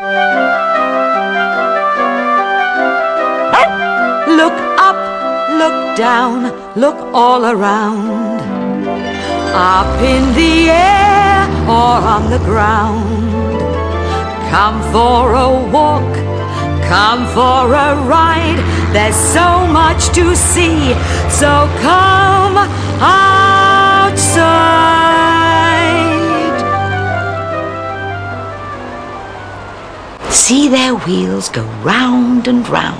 Look up, look down, look all around. Up in the air or on the ground. Come for a walk, come for a ride. There's so much to see, so come outside. See their wheels go round and round.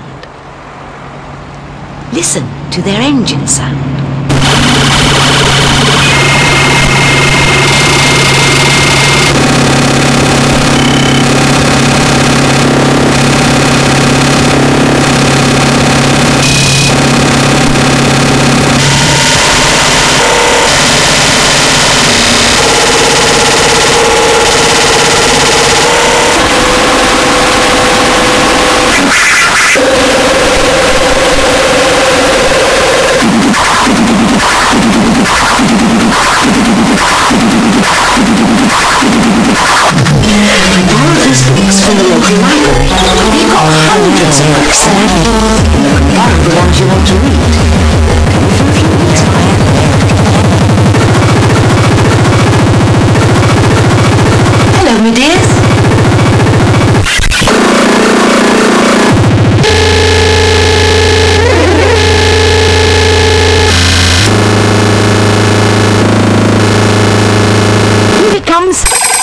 Listen to their engine sound. From the local library. We've got hundreds of books there. You can borrow the ones you want to read. Come for a few weeks while you're there. Hello, my dears. Here it comes.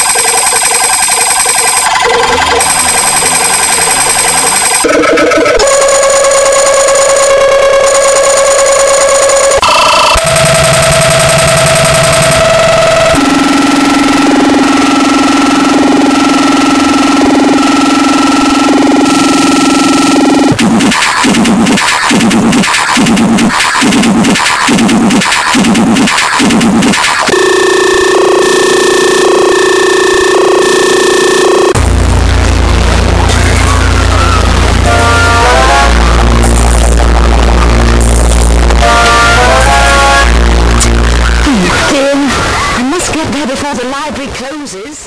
Before the library closes.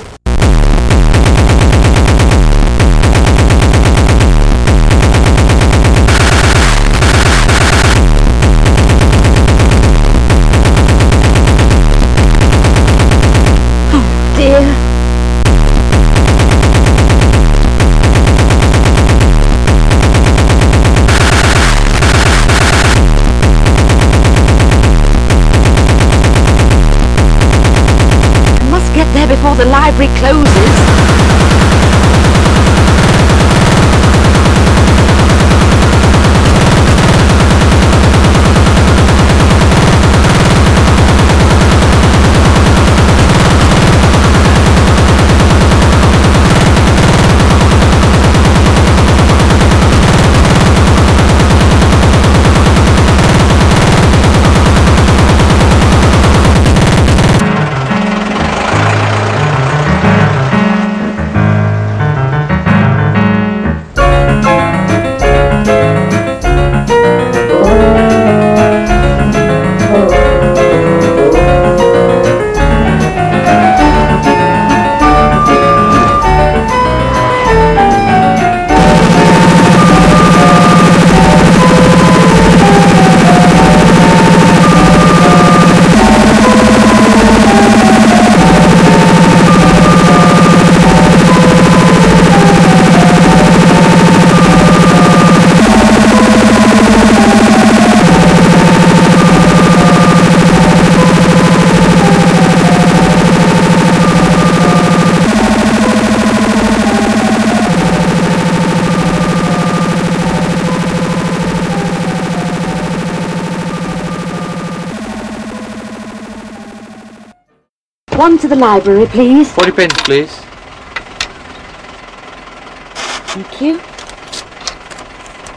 Oh dear. Get there before the library closes. One to the library, please. 40 pence, please. Thank you.